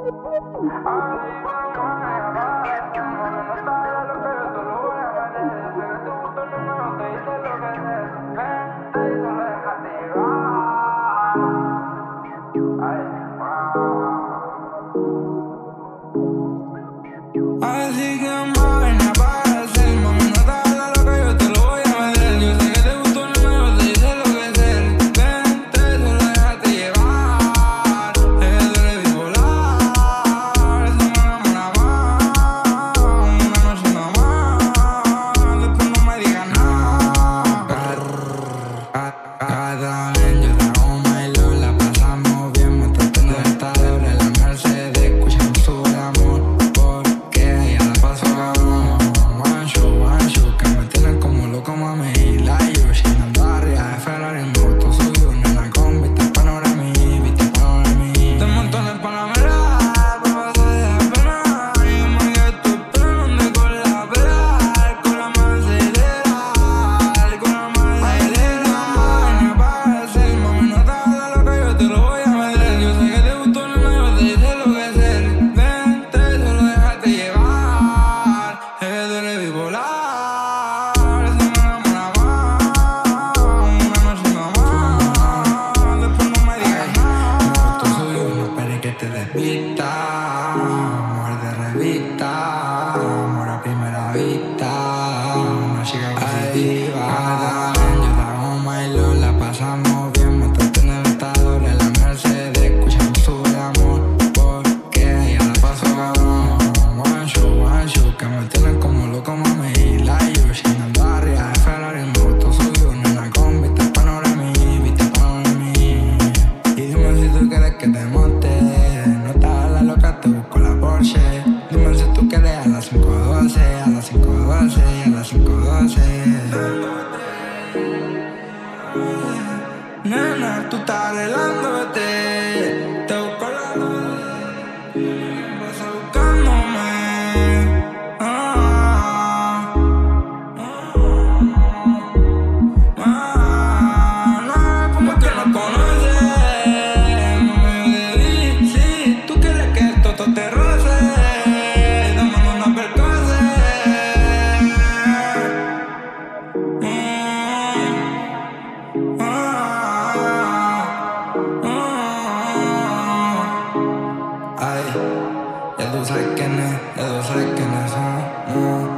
Así que máquina para hacer, mami, no te hagas loca, yo te lo voy a meter. Yo sé que te gustó el número, te dice lo que es él. Vente, solo déjate llevar. Es que tú eres bipolar, eso me enamora más. Una noche nada más, después no me digas nada. Cada vez yo te hago my love, la pasamos bien, me trato en esta doble la Mercedes, escuchando su amor. Mami, la yo llenando arriba de Ferrari, moto suyo, nena con vista panorama, te monto en el Panamera, pa' pasar de la pena. Y me quedé esperando con la pedal, con la más acelerar, con la más acelerar. Para hacer, mami, no te hagas loca, yo te lo voy a meter. Yo sé que te gustó el nuevo, te dice lo que es él. Vente, solo déjate llevar, es que tú eres bipolar. Amor de revista, amor a primera vista, una chica positiva. Yo te hago my love, la pasamos bien, me trato en el estado de la Mercedes, escuchando su amor, porque ella la paso cabrón. One show, que me tienen como loco, mami, y la yo llenando arriba de Ferrari, moto suyo, nena con vista panorama, y dime si tú quieres que te monte. Te busco la Porsche. Dime si tú quieres a las 5:12, a las 5:12, a las 5:12. Nena, tú estás arreglándote. Te busco la noche, vas a buscándome. No, como que no conoces. Te roce, dame una percance. Ay, ya tú sabes quién es, ya tú sabes quién es.